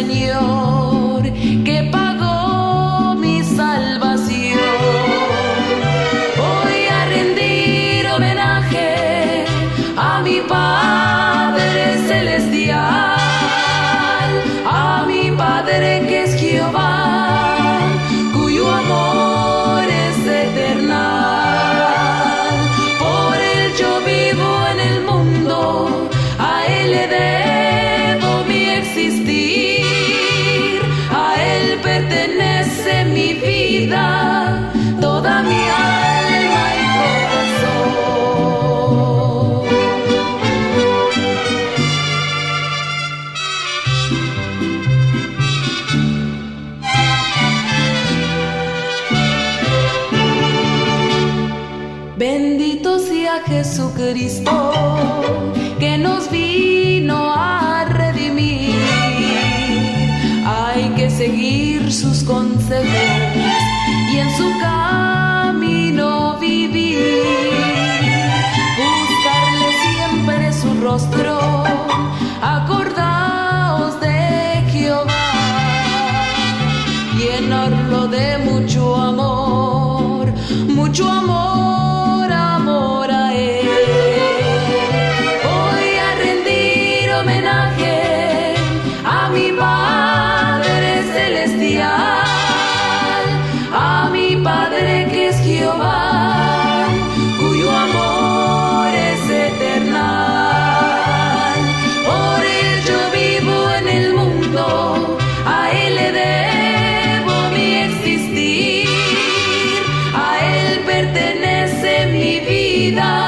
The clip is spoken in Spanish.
Señor, que pagó mi salvación. Voy a rendir homenaje a mi Padre Celestial, a mi Padre que es Jehová, cuyo amor es eternal. Por él yo vivo en el mundo, a él le debo mi existir, a él pertenece mi vida, toda mi alma y corazón. Bendito sea Jesucristo, que nos vino a redimir. Hay que seguir sus consejos y en su camino vivir. Buscarle siempre su rostro, acordaos de Jehová, llenarlo de mucho amor, mucho amor, amor a él. Voy a rendir homenaje a mi Padre Celestial, a mi Padre que es Jehová, cuyo amor es eternal. Por él yo vivo en el mundo, a él le debo mi existir, a él pertenece mi vida,